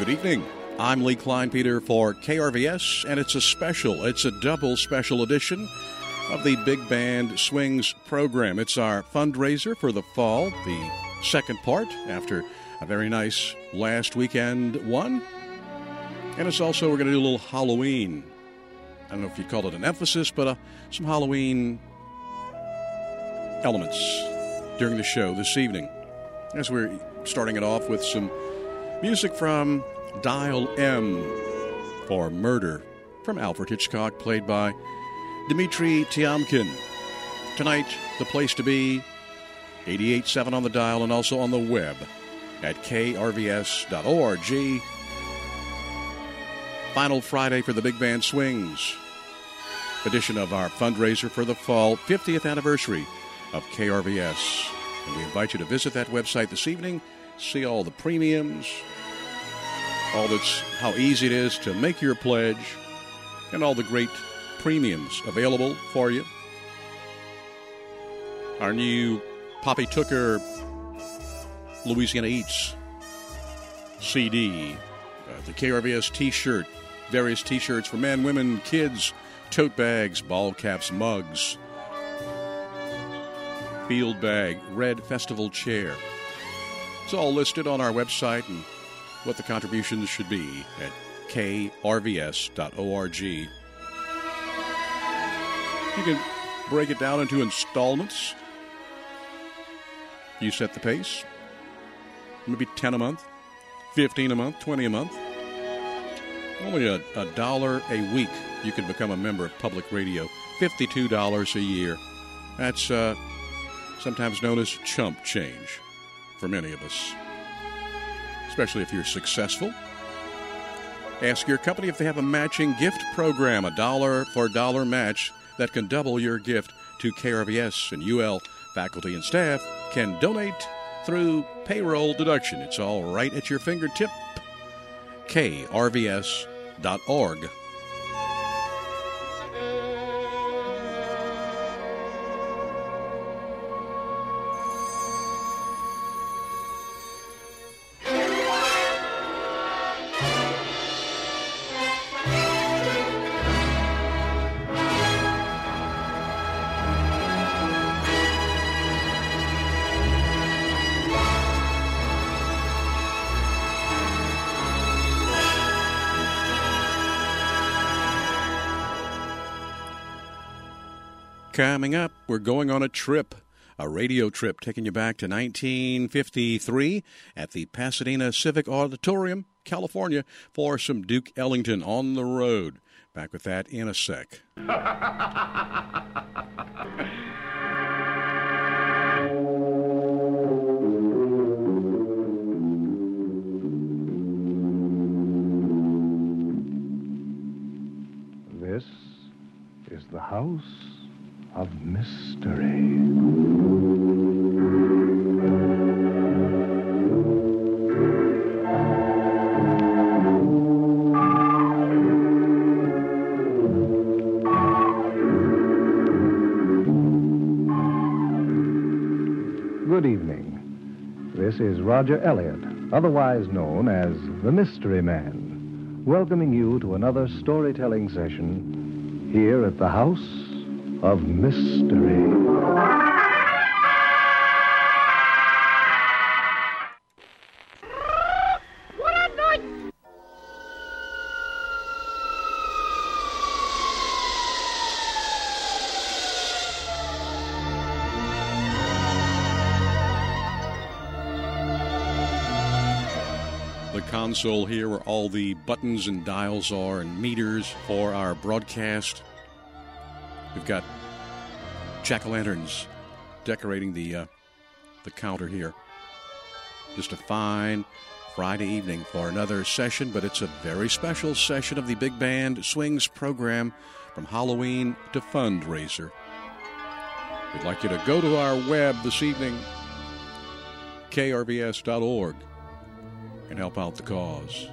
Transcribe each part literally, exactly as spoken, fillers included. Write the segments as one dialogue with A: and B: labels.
A: Good evening. I'm Lee Kleinpeter for K R V S, and it's a special, it's a double special edition of the Big Band Swings program. It's our fundraiser for the fall, the second part after a very nice last weekend one. And it's also, we're going to do a little Halloween. I don't know if you'd call it an emphasis, but uh, some Halloween elements during the show this evening. As we're starting it off with some music from Dial M for Murder from Alfred Hitchcock, played by Dmitri Tiomkin. Tonight, the place to be, eighty-eight point seven on the dial and also on the web at k r v s dot org. Final Friday for the Big Band Swings edition of our fundraiser for the fall, fiftieth anniversary of K R V S. And we invite you to visit that website this evening, see all the premiums, all that's how easy it is to make your pledge, and all the great premiums available for you. Our new Poppy Tooker Louisiana Eats C D, uh, the K R V S T-shirt, various T-shirts for men, women, kids, tote bags, ball caps, mugs, field bag, red festival chair. It's all listed on our website and what the contributions should be at k r v s dot org. You can break it down into installments. You set the pace. Maybe ten a month, fifteen a month, twenty a month. Only a, a dollar a week you can become a member of Public Radio. fifty-two dollars a year. That's uh, sometimes known as chump change for many of us, especially if you're successful. Ask your company if they have a matching gift program, a dollar for dollar match that can double your gift to K R V S, and U L faculty and staff can donate through payroll deduction. It's all right at your fingertip. k r v s dot org. Coming up, we're going on a trip, a radio trip, taking you back to nineteen fifty-three at the Pasadena Civic Auditorium, California, for some Duke Ellington on the road. Back with that in a sec.
B: This is the house of mystery. Good evening. This is Roger Elliott, otherwise known as the Mystery Man, welcoming you to another storytelling session here at the House of Mystery.
A: The console here where all the buttons and dials are and meters for our broadcast. We've got jack-o'-lanterns decorating the uh, the counter here. Just a fine Friday evening for another session, but it's a very special session of the Big Band Swings program from Halloween to fundraiser. We'd like you to go to our web this evening, k r v s dot org, and help out the cause.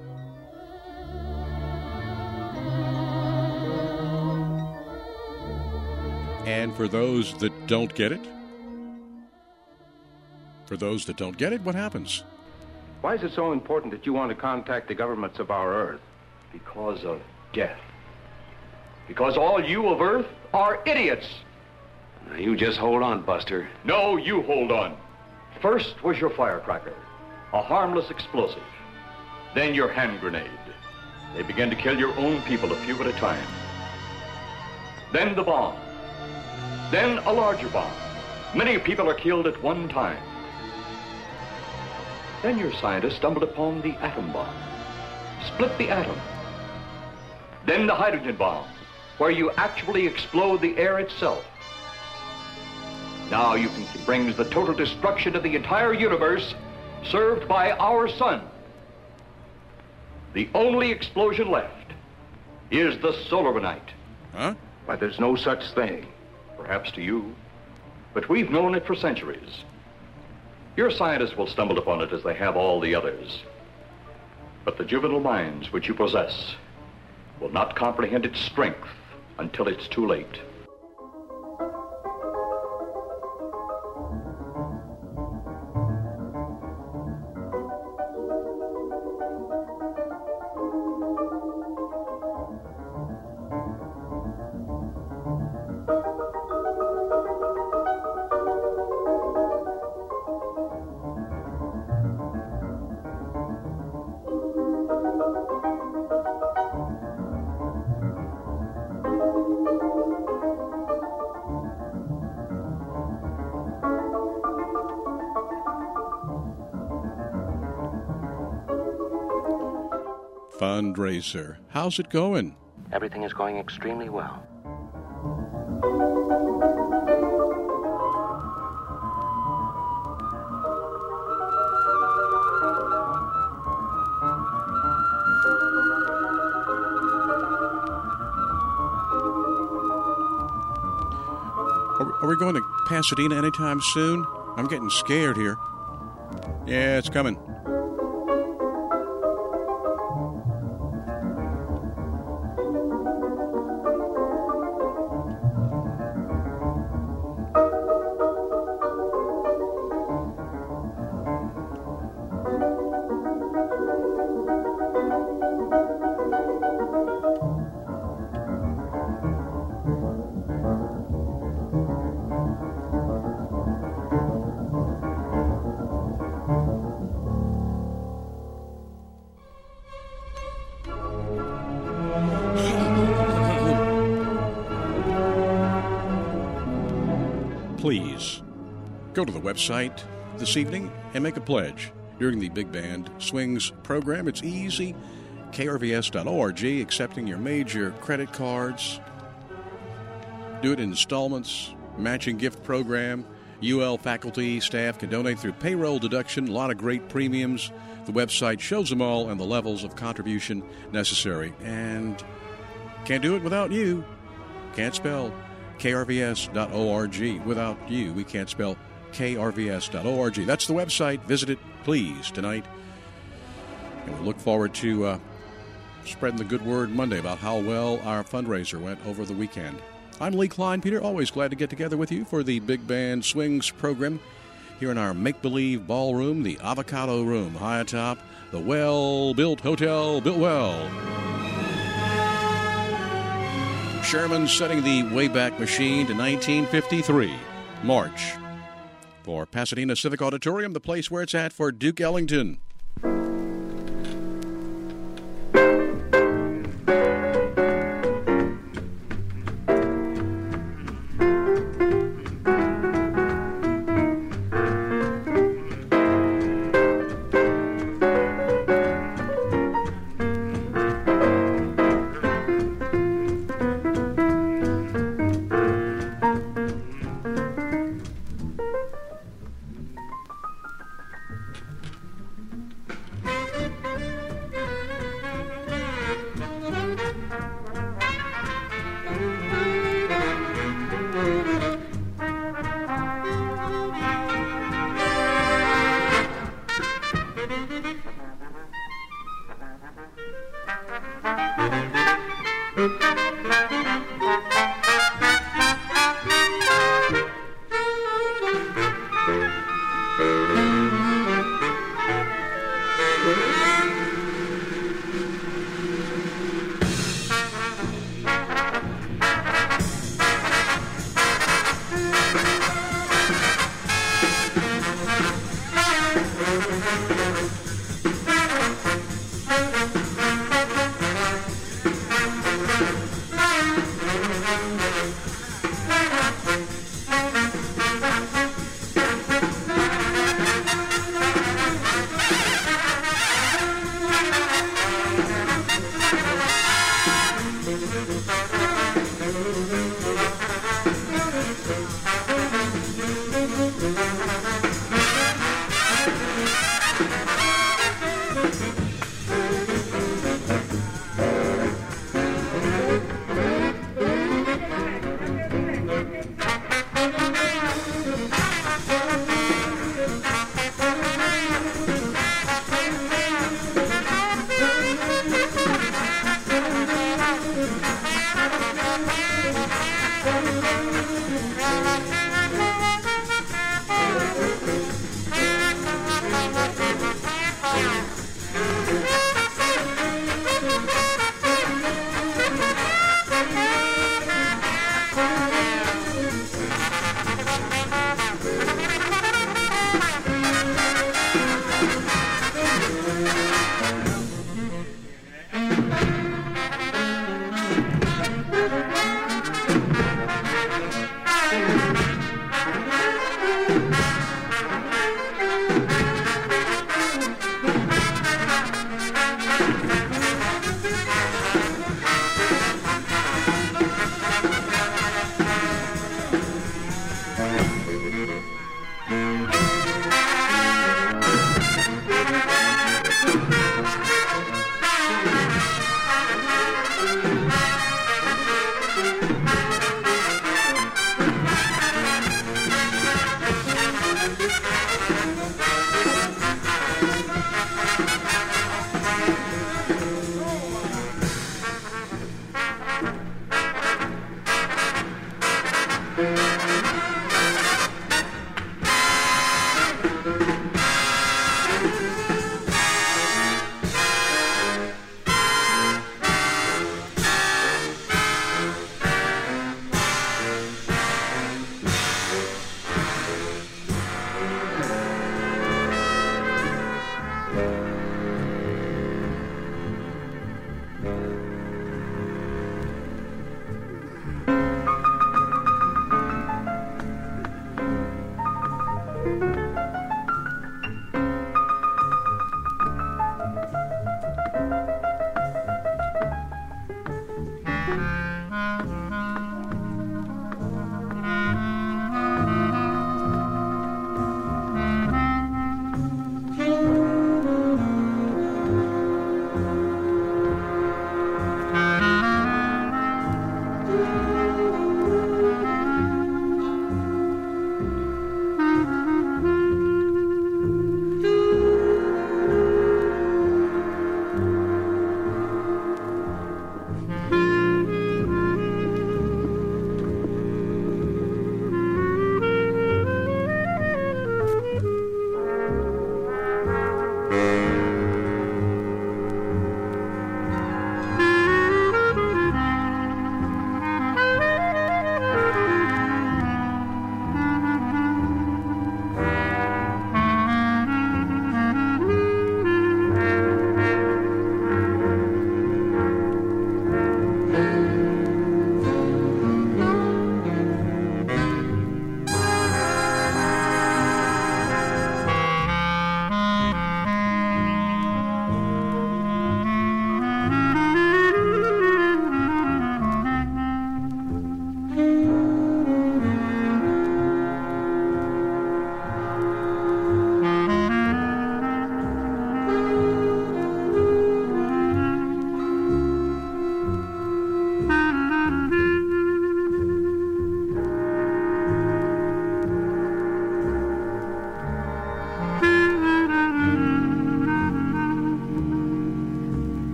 A: And for those that don't get it, for those that don't get it, what happens?
C: Why is it so important that you want to contact the governments of our Earth?
D: Because of death. Because all you of Earth are idiots.
E: Now, you just hold on, Buster.
D: No, you hold on. First was your firecracker, a harmless explosive. Then your hand grenade. They began to kill your own people a few at a time. Then the bomb. Then a larger bomb. Many people are killed at one time. Then your scientists stumbled upon the atom bomb. Split the atom. Then the hydrogen bomb, where you actually explode the air itself. Now you can see brings the total destruction of the entire universe served by our sun. The only explosion left is the solar night.
A: Huh?
C: But there's no such thing.
D: Perhaps to you, but we've known it for centuries. Your scientists will stumble upon it as they have all the others. But the juvenile minds which you possess will not comprehend its strength until it's too late.
A: Fundraiser. How's it going?
E: Everything is going extremely well.
A: Are, are we going to Pasadena anytime soon? I'm getting scared here. Yeah, it's coming. Please go to the website this evening and make a pledge during the Big Band Swings program. It's easy. K R V S dot org, accepting your major credit cards. Do it in installments, matching gift program. U L faculty, staff can donate through payroll deduction. A lot of great premiums. The website shows them all and the levels of contribution necessary. And can't do it without you. Can't spell K R V S dot org without you. We can't spell K R V S dot org. That's the website. Visit it, please, tonight. And we look forward to uh, spreading the good word Monday about how well our fundraiser went over the weekend. I'm Lee Klein Peter, always glad to get together with you for the Big Band Swings program here in our make-believe ballroom, the Avocado Room, high atop the well-built hotel, built well. Sherman setting the Wayback Machine to nineteen fifty-three, March. For Pasadena Civic Auditorium, the place where it's at for Duke Ellington.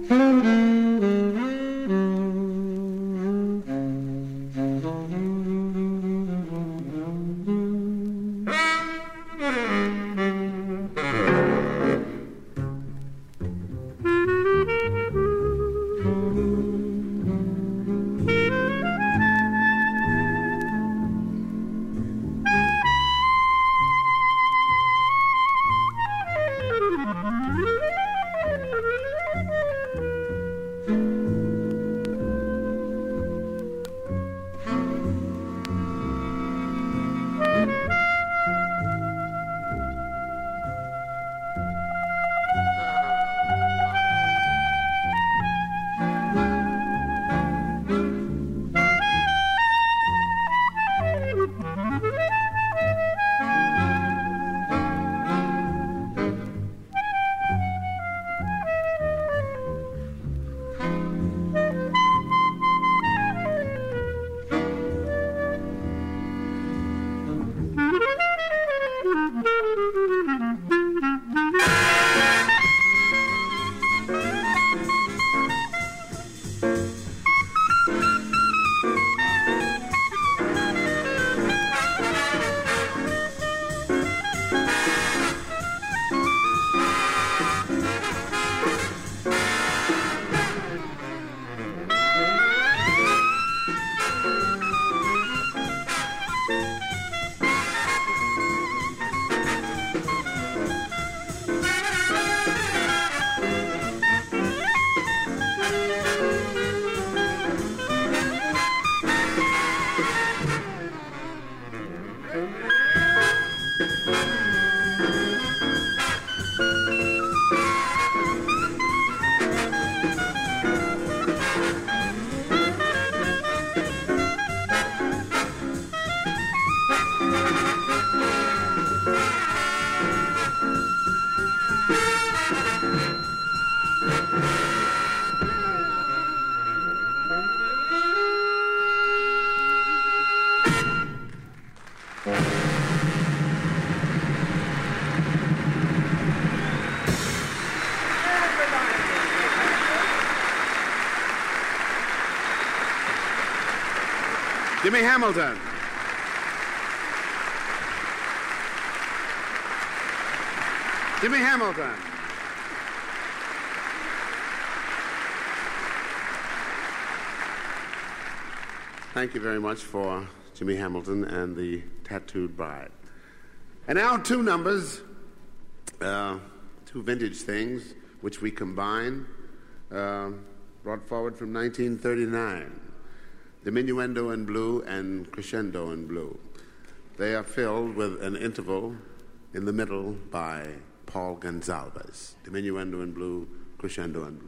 F: Jimmy Hamilton. Jimmy Hamilton. Thank you very much for Jimmy Hamilton and the Tattooed Bride. And now two numbers, uh, two vintage things, which we combine, uh, brought forward from nineteen thirty-nine. Diminuendo in Blue and Crescendo in Blue. They are filled with an interval in the middle by Paul Gonsalves. Diminuendo in Blue, Crescendo in Blue.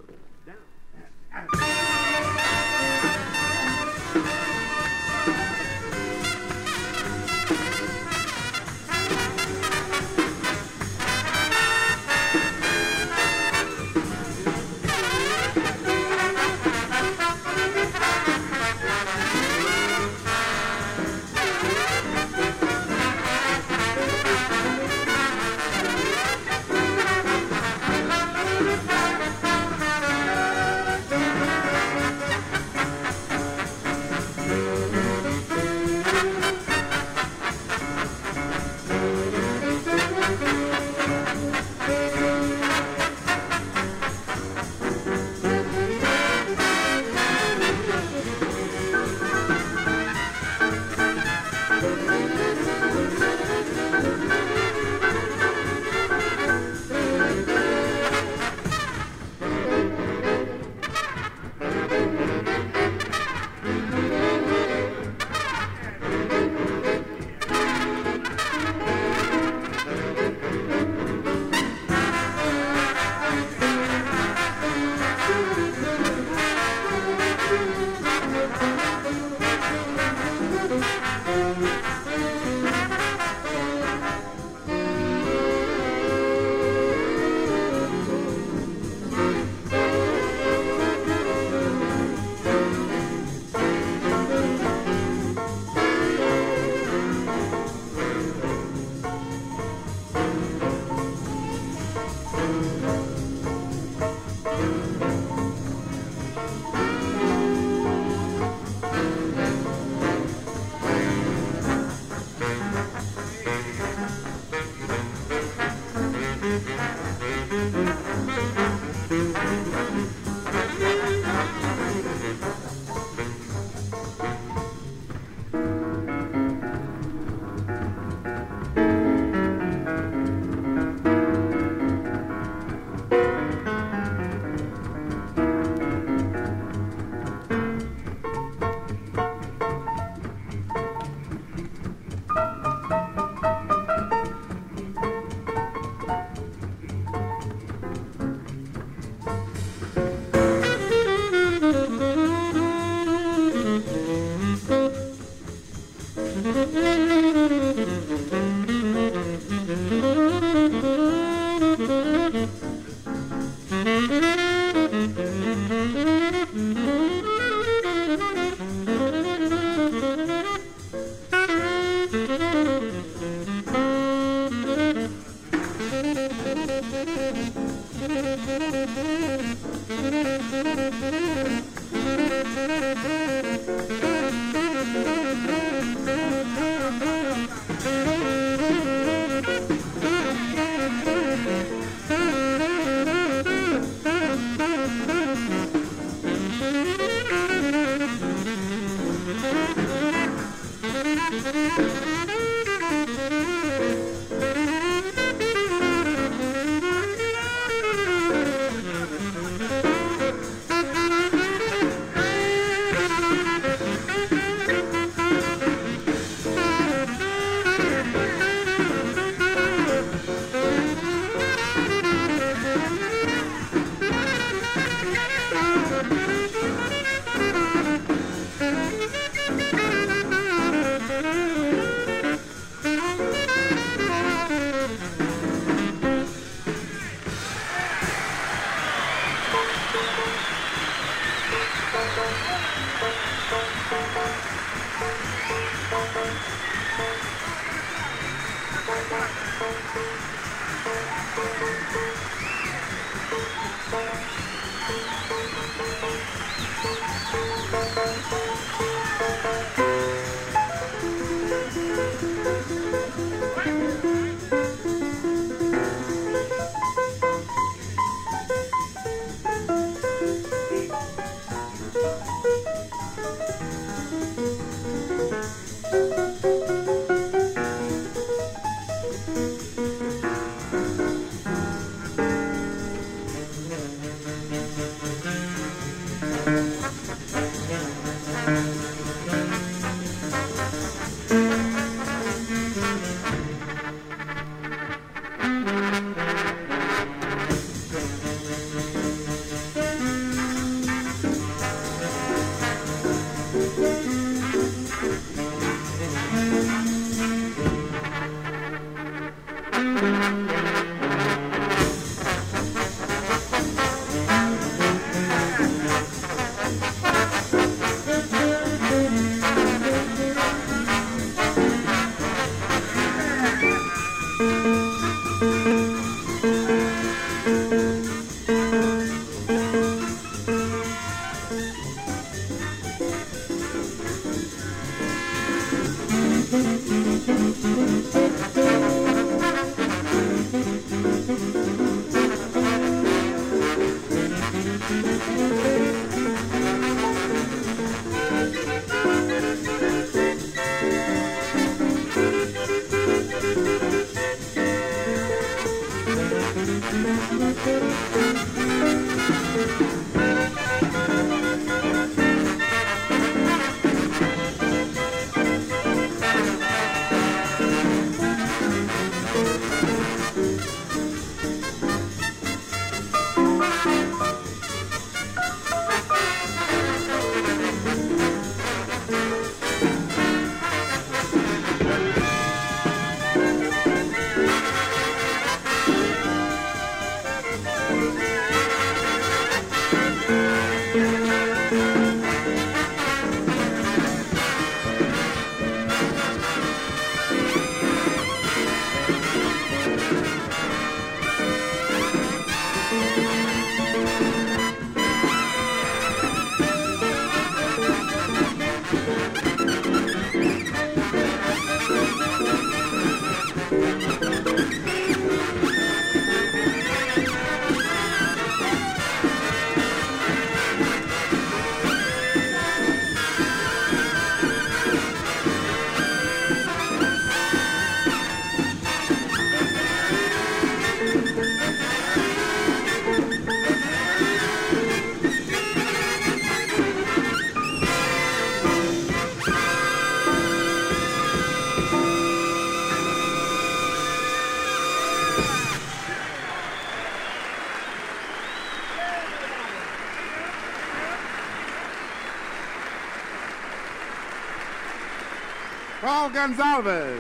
F: Paul Gonsalves.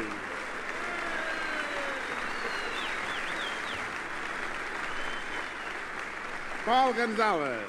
F: Paul Gonsalves.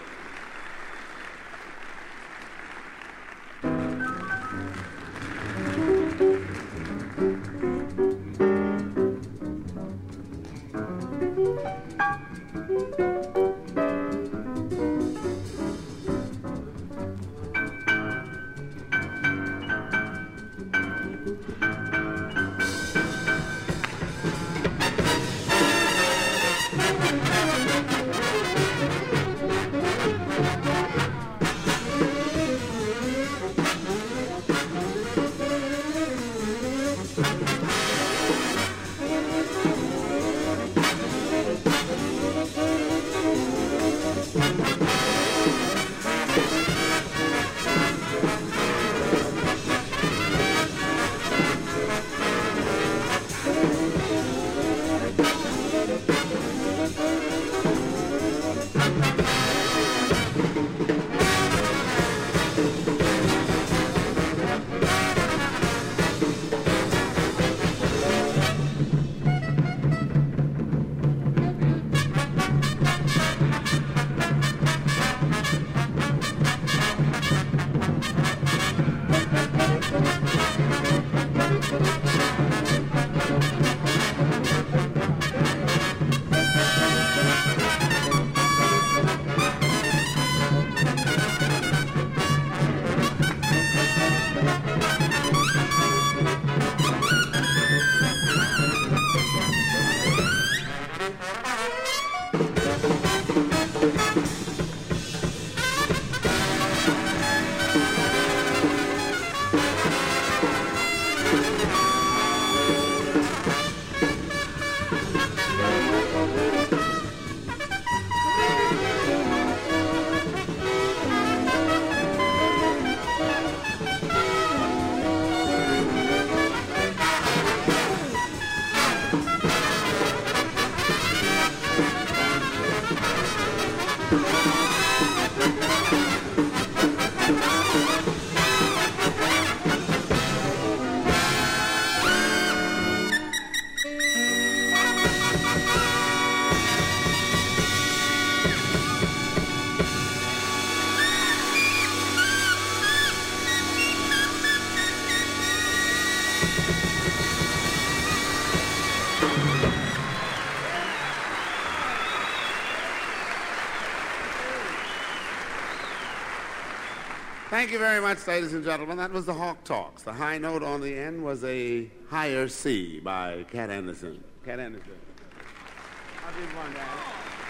F: Thank you very much, ladies and gentlemen. That was the Hawk Talks. The high note on the end was a higher C by Cat Anderson. Cat Anderson. I'll give one down.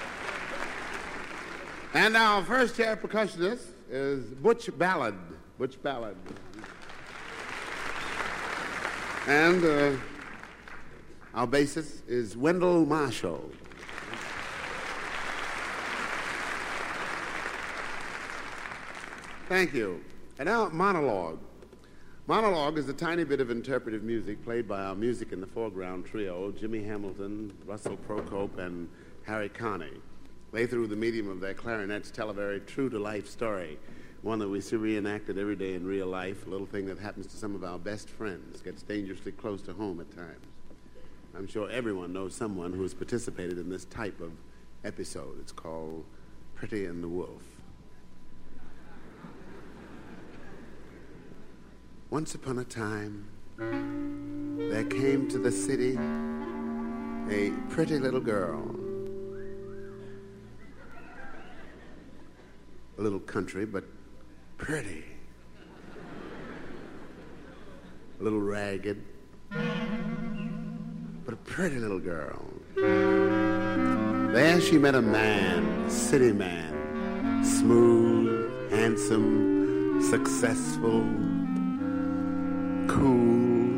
F: And our first chair percussionist is Butch Ballard. Butch Ballard. And uh, our bassist is Wendell Marshall. Thank you. And now, monologue. Monologue is a tiny bit of interpretive music played by our Music in the Foreground trio, Jimmy Hamilton, Russell Procope, and Harry Carney. They, through the medium of their clarinets, tell a very true-to-life story, one that we see reenacted every day in real life, a little thing that happens to some of our best friends, gets dangerously close to home at times. I'm sure everyone knows someone who has participated in this type of episode. It's called Pretty and the Wolf. Once upon a time, there came to the city a pretty little girl. A little country, but pretty. A little ragged, but a pretty little girl. There she met a man, a city man, smooth, handsome, successful, cool,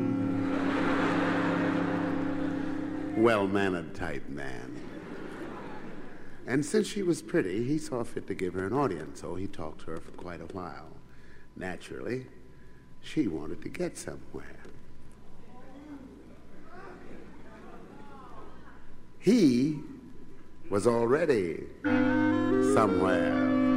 F: well-mannered type man. And since she was pretty, he saw fit to give her an audience, so he talked to her for quite a while. Naturally, she wanted to get somewhere. He was already somewhere.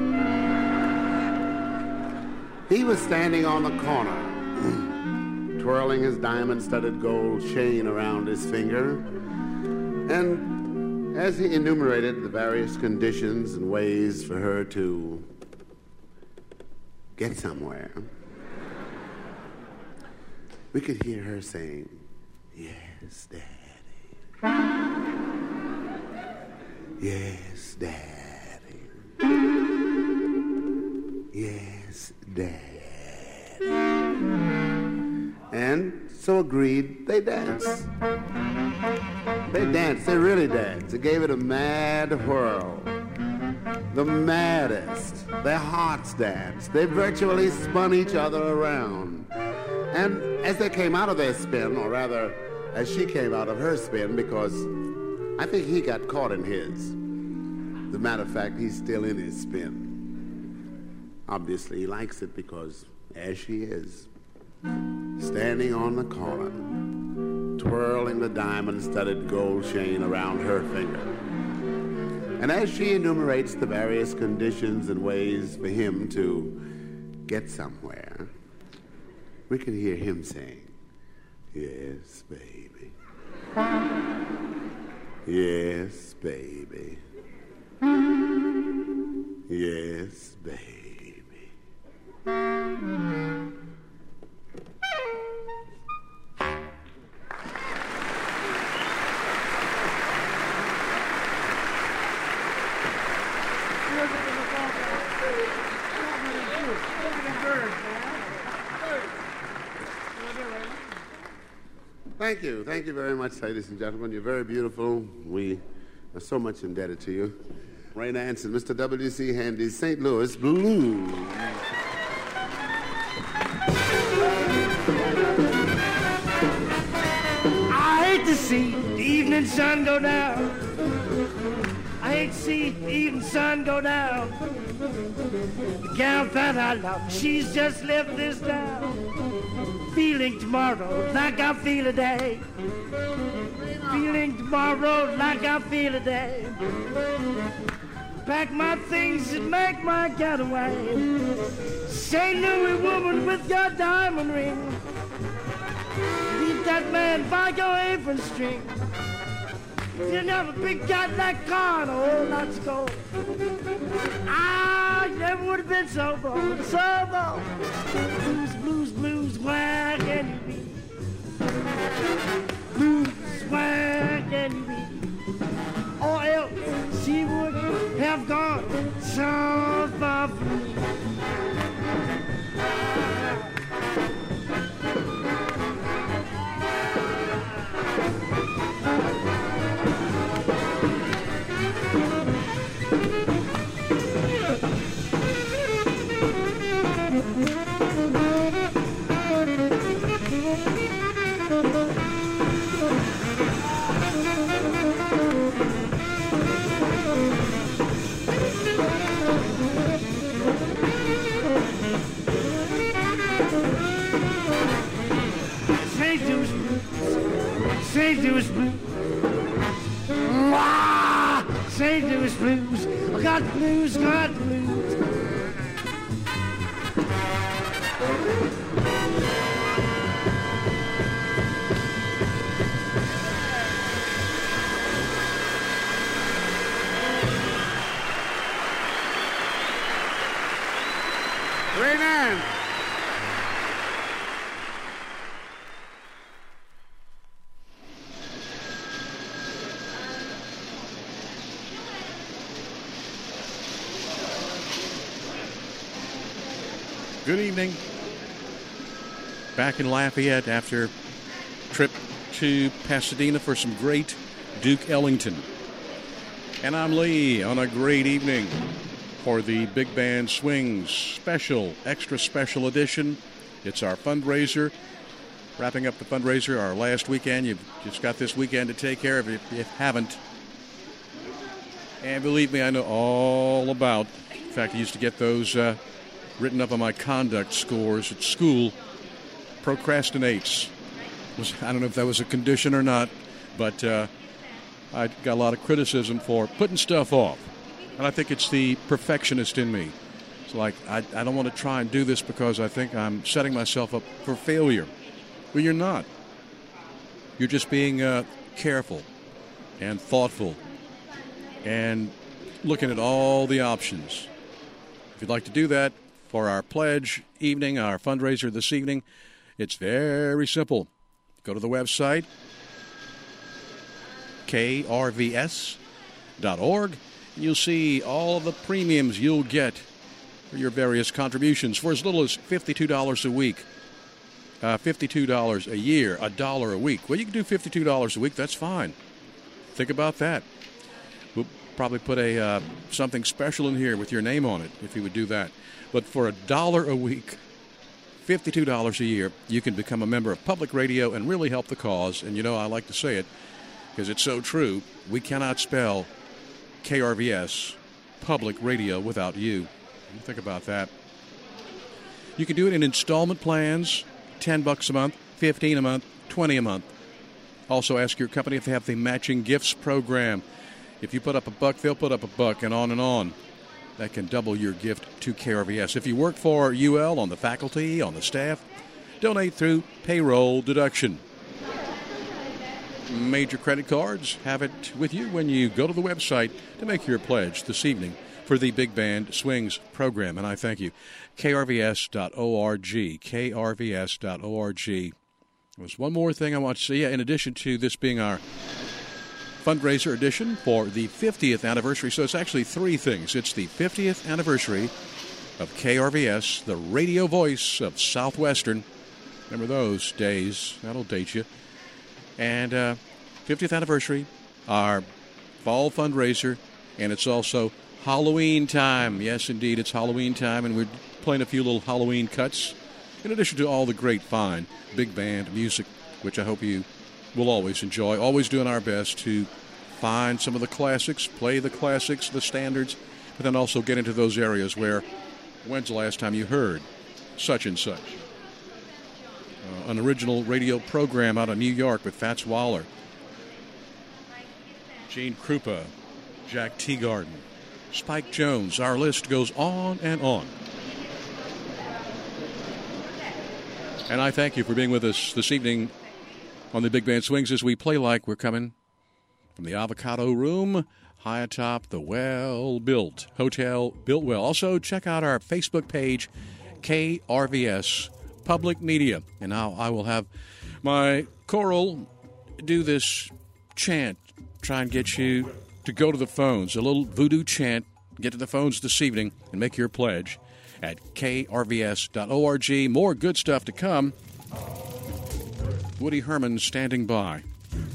F: He was standing on the corner, twirling his diamond-studded gold chain around his finger, and as he enumerated the various conditions and ways for her to get somewhere, we could hear her saying, "Yes, Daddy. Yes, Daddy. Yes, Daddy." And so agreed, they danced. They danced, they really danced. They gave it a mad whirl. The maddest. Their hearts danced. They virtually spun each other around. And as they came out of their spin, or rather, as she came out of her spin, because I think he got caught in his. As a matter of fact, he's still in his spin. Obviously, he likes it because, as she is, standing on the corner, twirling the diamond-studded gold chain around her finger. And as she enumerates the various conditions and ways for him to get somewhere, we can hear him saying, "Yes, baby. Yes, baby. Yes, baby." Thank you. Thank you very much, ladies and gentlemen. You're very beautiful. We I'm so much indebted to you. Ray Nance and Mister W C Handy's Saint Louis Blues.
G: I hate to see the evening sun go down. I hate to see the evening sun go down. The gal that I love, she's just left this town. Feeling tomorrow like I feel today. Feeling tomorrow like I feel today. Pack my things and make my getaway. Saint Louis woman with your diamond ring. Leave that man by your apron string. You never picked out that car and a whole lot's gold. Ah, you never would have been so bold, so bold. Blues, blues, blues, where can you be? Blues, where can you be? Or else she would have gone so far from me. Saint Louis Blues. Wah! Saint Louis Blues. I got the blues, got the blues.
F: Ray Nance.
A: Good evening. Back in Lafayette after trip to Pasadena for some great Duke Ellington. And I'm Lee on a great evening for the Big Band Swings special, extra special edition. It's our fundraiser. Wrapping up the fundraiser, our last weekend. You've just got this weekend to take care of if you haven't. And believe me, I know all about. In fact, I used to get those uh, written up on my conduct scores at school. Procrastinates. Was, I don't know if that was a condition or not, but uh, I got a lot of criticism for putting stuff off. And I think it's the perfectionist in me. It's like, I, I don't want to try and do this because I think I'm setting myself up for failure. Well, you're not. You're just being uh, careful and thoughtful and looking at all the options. If you'd like to do that for our pledge evening, our fundraiser this evening, it's very simple. Go to the website, K R V S dot org. You'll see all of the premiums you'll get for your various contributions for as little as fifty-two dollars a week, uh, fifty-two dollars a year, a dollar a week. Well, you can do fifty-two dollars a week. That's fine. Think about that. We'll probably put a uh, something special in here with your name on it if you would do that. But for a dollar a week, fifty-two dollars a year, you can become a member of Public Radio and really help the cause. And, you know, I like to say it because it's so true. We cannot spell K R V S, Public Radio, without you. Think about that. You can do it in installment plans, ten bucks a month, fifteen a month, twenty a month. Also ask your company if they have the matching gifts program. If you put up a buck, they'll put up a buck, and on and on. That can double your gift to K R V S. If you work for U L on the faculty, on the staff, donate through payroll deduction. Major credit cards, have it with you when you go to the website to make your pledge this evening for the Big Band Swings program. And I thank you. K R V S dot org. K R V S dot org. There's one more thing I want to say. Yeah, in addition to this being our fundraiser edition for the fiftieth anniversary. So it's actually three things. It's the fiftieth anniversary of K R V S, the radio voice of Southwestern. Remember those days. That'll date you. And uh, fiftieth anniversary, our fall fundraiser, and it's also Halloween time. Yes, indeed, it's Halloween time, and we're playing a few little Halloween cuts, in addition to all the great, fine big band music, which I hope you will always enjoy. Always doing our best to find some of the classics, play the classics, the standards, but then also get into those areas where, when's the last time you heard such and such? Uh, an original radio program out of New York with Fats Waller, Gene Krupa, Jack Teagarden, Spike Jones. Our list goes on and on. And I thank you for being with us this evening on the Big Band Swings as we play like we're coming from the Avocado Room high atop the well-built Hotel Built Well. Also, check out our Facebook page, K R V S Public Media. And now I will have my choral do this chant, try and get you to go to the phones, a little voodoo chant. Get to the phones this evening and make your pledge at K R V S dot org. More good stuff to come. Woody Herman standing by.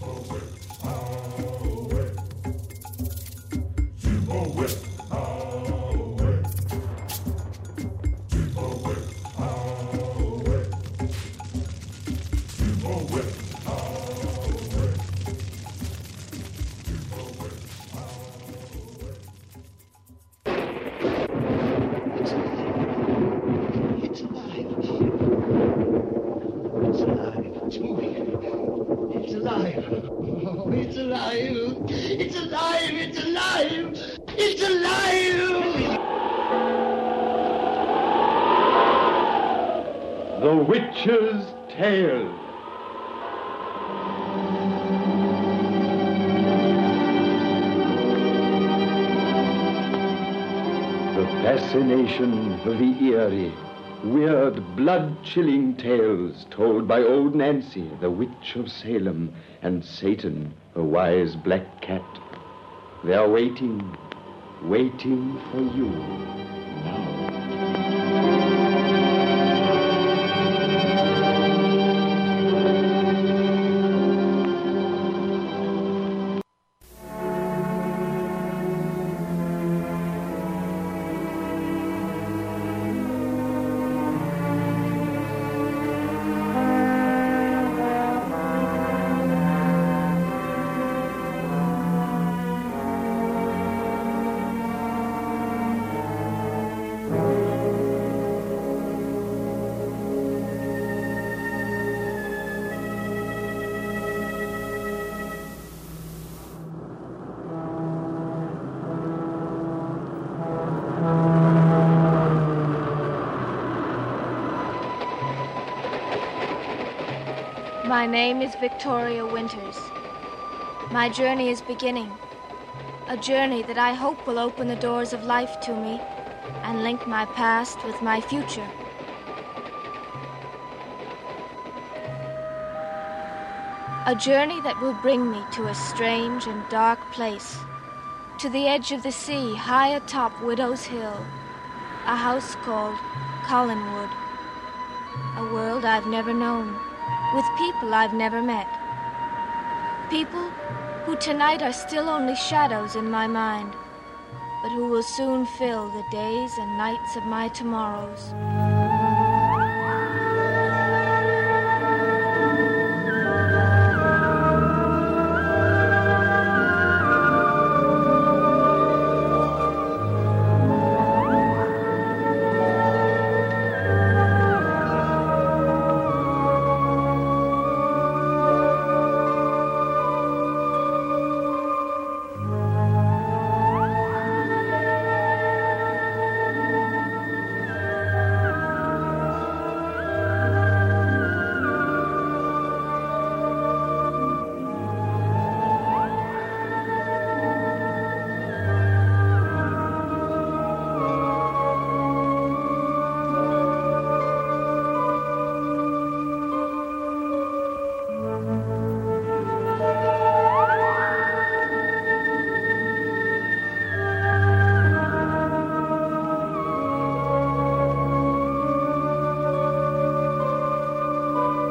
H: The Witch's Tale. The fascination of the eerie, weird, blood-chilling tales told by old Nancy, the witch of Salem, and Satan, the wise black cat. They are waiting, waiting for you now.
I: My name is Victoria Winters. My journey is beginning. A journey that I hope will open the doors of life to me and link my past with my future. A journey that will bring me to a strange and dark place, to the edge of the sea, high atop Widow's Hill, a house called Collinwood, a world I've never known, with people I've never met. People who tonight are still only shadows in my mind, but who will soon fill the days and nights of my tomorrows.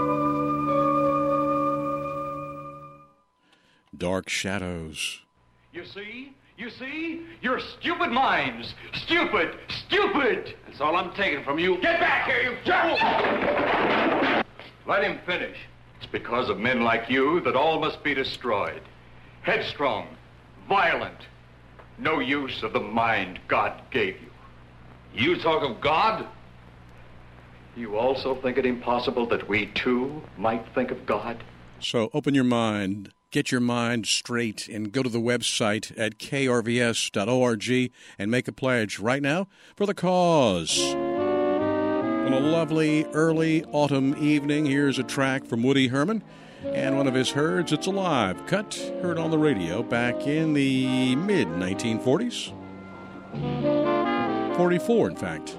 A: Dark Shadows.
D: You see? You see? You're stupid minds. Stupid! Stupid!
C: That's all I'm taking from you.
D: Get back here, you fool!
C: Let him finish.
D: It's because of men like you that all must be destroyed. Headstrong, violent, no use of the mind God gave you.
C: You talk of God?
D: You also think it impossible that we, too, might think of God?
A: So open your mind, get your mind straight, and go to the website at k r v s dot org and make a pledge right now for the cause. On a lovely early autumn evening, here's a track from Woody Herman and one of his herds, It's Alive, cut, heard on the radio back in the mid nineteen forties. forty-four, in fact.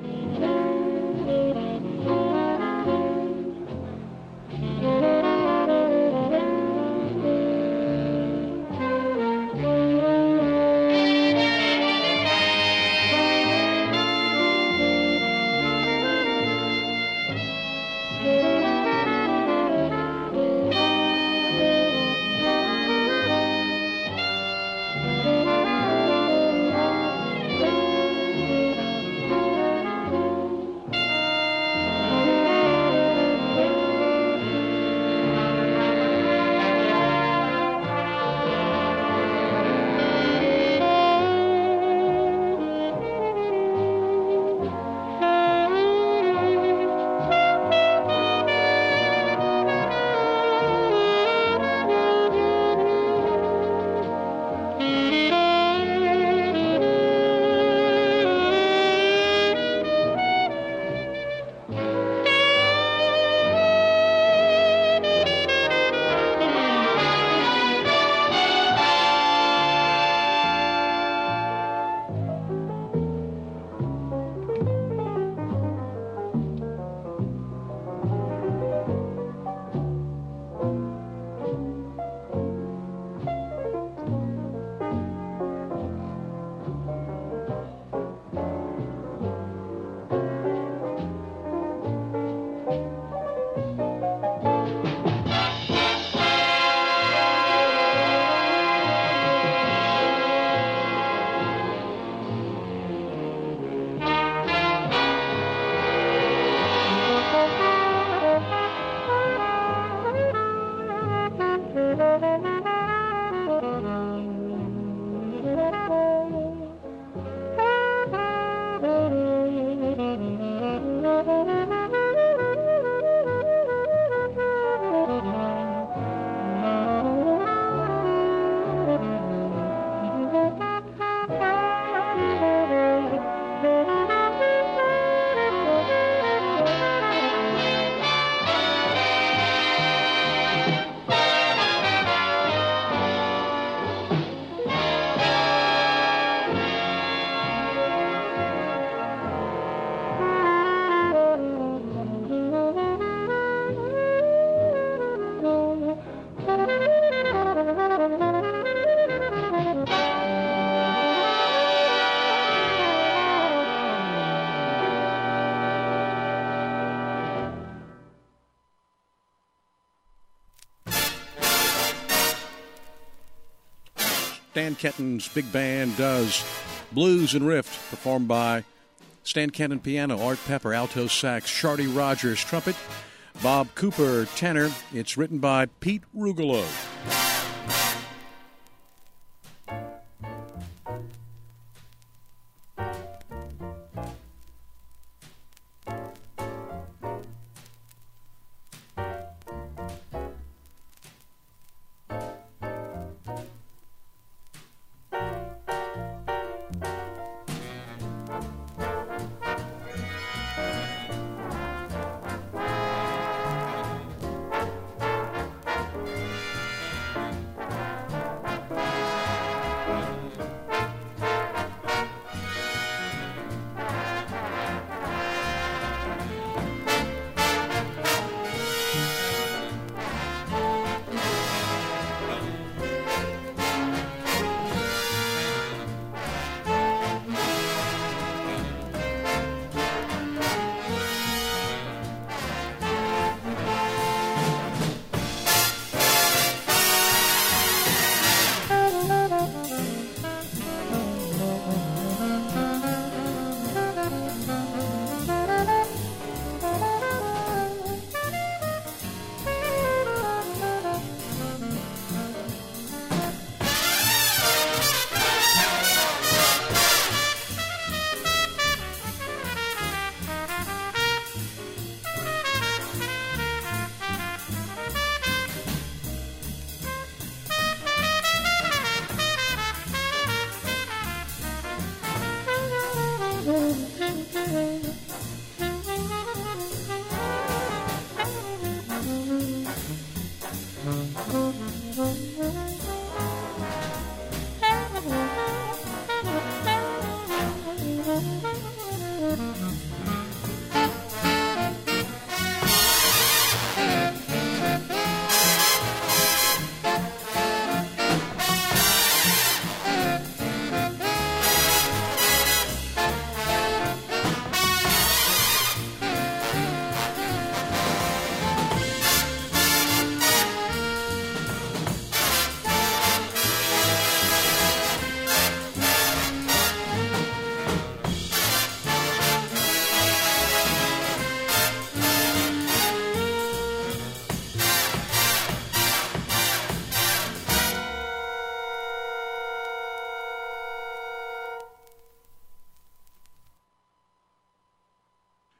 A: Stan Kenton's big band does Blues and Rift, performed by Stan Kenton piano, Art Pepper alto sax, Shardy Rogers trumpet, Bob Cooper tenor. It's written by Pete Rugolo.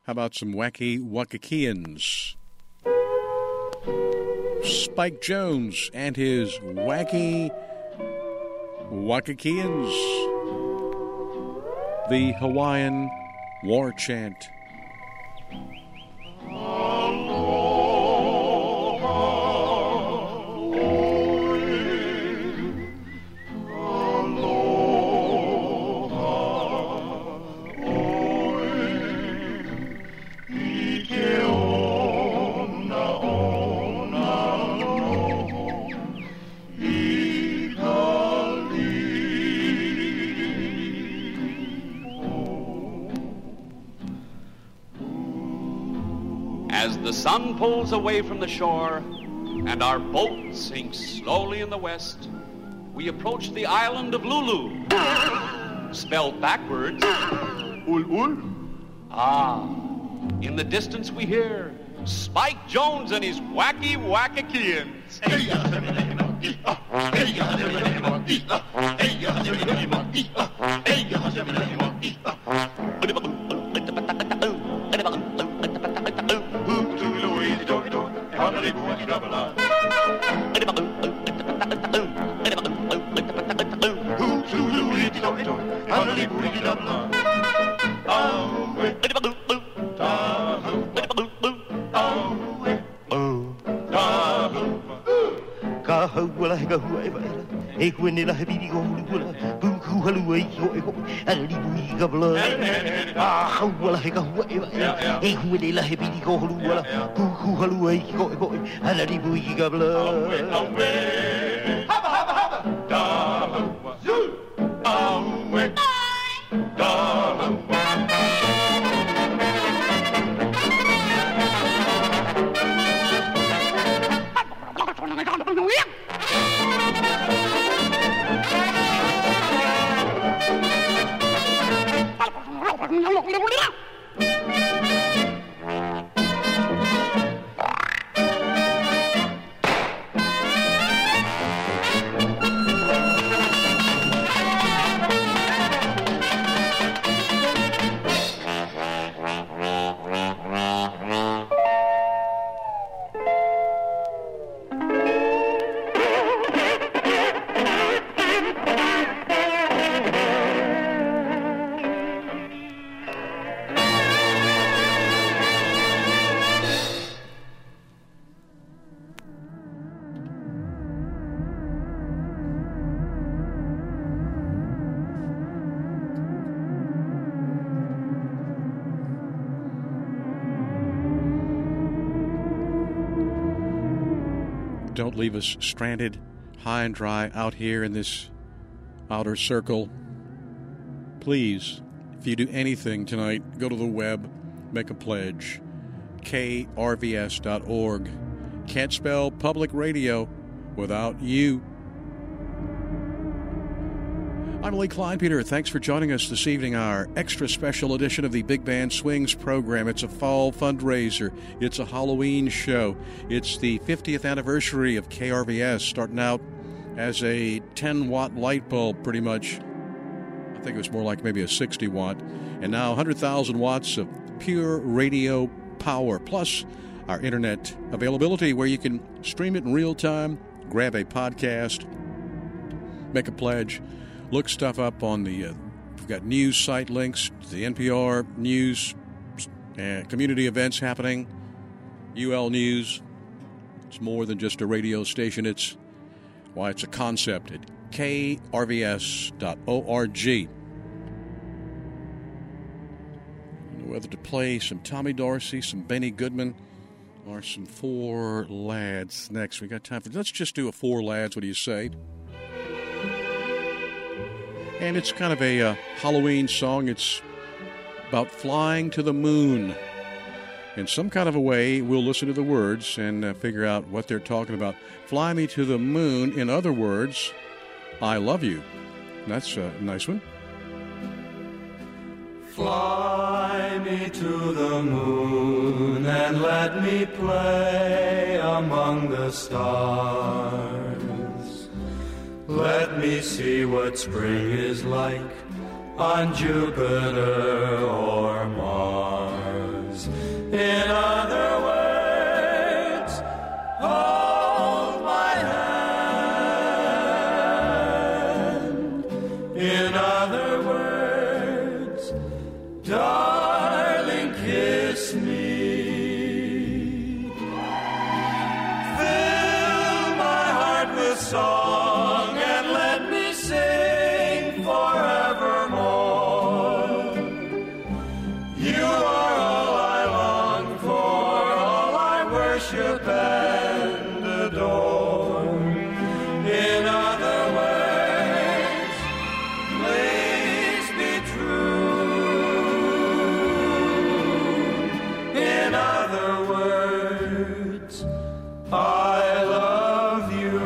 A: How about some wacky Wakakians? Spike Jones and his wacky Wakakians. The Hawaiian war chant.
J: The sun pulls away from the shore, and our boat sinks slowly in the west. We approach the island of Lulu, spelled backwards, Ul-Ul. Ah, in the distance we hear Spike Jones and his wacky Wakakians. Don't leave us stranded high and dry out here in this outer circle. Please, if you do anything tonight, go to the web, make a pledge. K R V S dot org. Can't spell public radio without you. I'm Lee Kleinpeter. Thanks for joining us this evening, our extra special edition of the Big Band Swings program. It's a fall fundraiser. It's a Halloween show. It's the fiftieth anniversary of K R V S, starting out as a ten-watt light bulb, pretty much. I think it was more like maybe a sixty watt. And now one hundred thousand watts of pure radio power, plus our internet availability where you can stream it in real time, grab a podcast, make a pledge. Look stuff up on the, uh, we've got news site links to the N P R News, uh, community events happening, U L News. It's more than just a radio station. It's, why, it's a concept at K R V S dot org. Whether to play some Tommy Dorsey, some Benny Goodman, or some Four Lads next. We got time for, let's just do a Four Lads. What do you say? And it's kind of a uh, Halloween song. It's about flying to the moon. In some kind of a way, we'll listen to the words and uh, figure out what they're talking about. Fly me to the moon. In other words, I love you. That's a nice one.
K: Fly me to the moon and let me play among the stars. Let me see what spring is like on Jupiter or Mars. words. In other words, hold my hand. In other words, darling, kiss me. Fill my heart with song and let me sing forevermore. You are all I long for, all I worship and adore. In other words, please be true. In other words, I love you.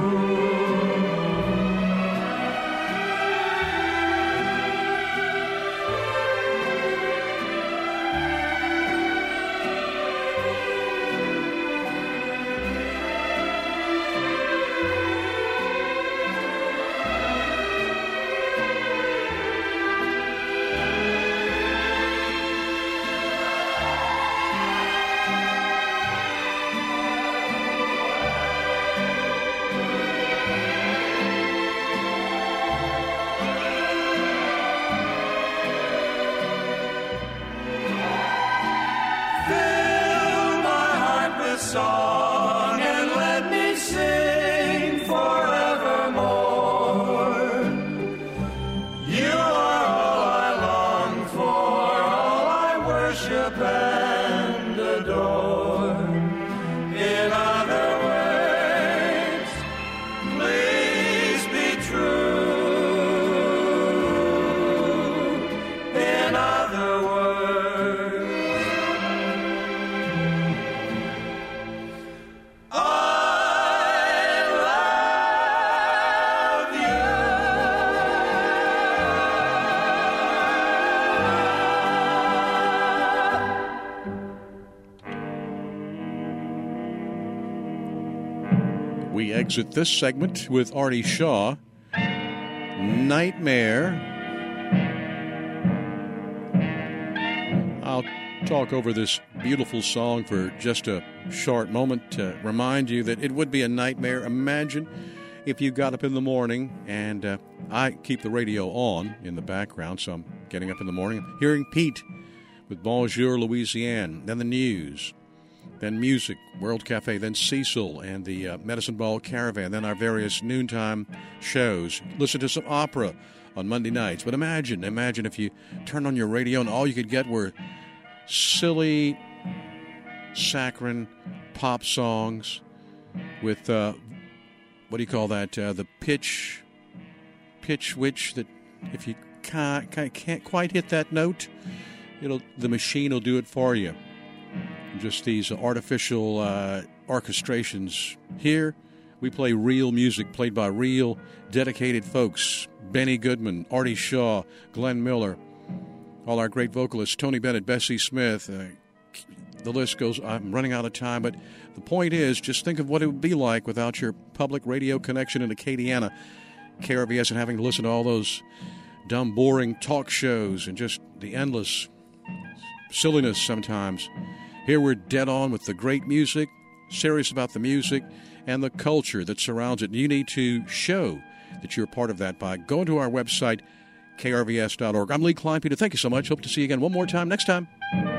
K: Fill my heart with song and let me sing forevermore. You are all I long for, all I worship and adore. In other words, please be true. In other words, I love you.
J: We exit this segment with Artie Shaw, Nightmare. I'll talk over this beautiful song for just a short moment to remind you that it would be a nightmare. Imagine if you got up in the morning, and uh, I keep the radio on in the background, so I'm getting up in the morning, hearing Pete with Bonjour Louisiane, then the news, then music, World Cafe, then Cecil and the uh, Medicine Ball Caravan, then our various noontime shows. Listen to some opera on Monday nights. But imagine, imagine if you turned on your radio and all you could get were silly, saccharine pop songs with, uh, what do you call that, uh, the pitch, pitch which that if you can't, can't quite hit that note, it'll the machine will do it for you. Just these artificial uh, orchestrations. Here, we play real music played by real, dedicated folks. Benny Goodman, Artie Shaw, Glenn Miller, all our great vocalists, Tony Bennett, Bessie Smith. Uh, the list goes, I'm running out of time, but the point is, just think of what it would be like without your public radio connection into Acadiana, K R V S, and having to listen to all those dumb, boring talk shows and just the endless silliness sometimes. Here we're dead on with the great music, serious about the music, and the culture that surrounds it. You need to show that you're part of that by going to our website, K R V S dot org. I'm Lee Kleinpeter. Thank you so much. Hope to see you again one more time next time.